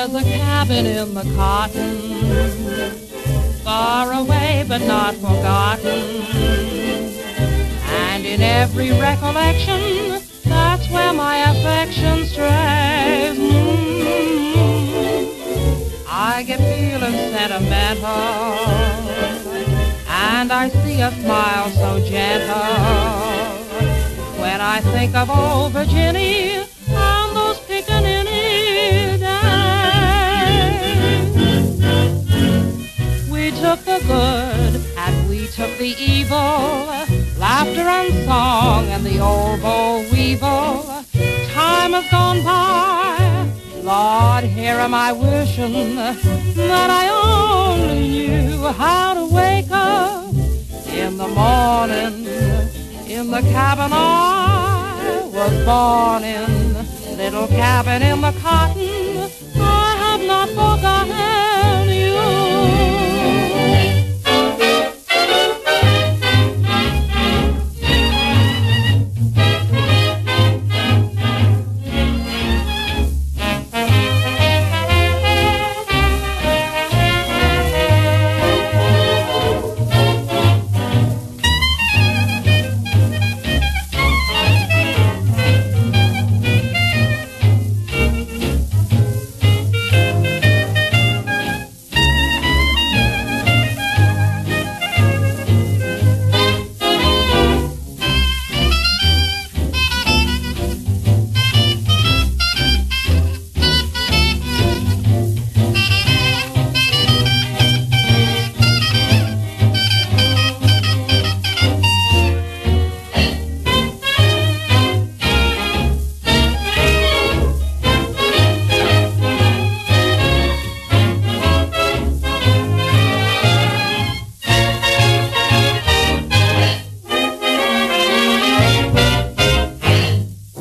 There's a cabin in the cotton, far away but not forgotten, and in every recollection, that's where my affection strays. I get feeling sentimental, and I see a smile so gentle when I think of old Virginia and those pickaninny days. We took the good and we took the evil, laughter and song and the old boll weevil. Time has gone by, Lord, here am I wishing that I only knew how to wake up in the morning in the cabin I was born in, little cabin in the cotton.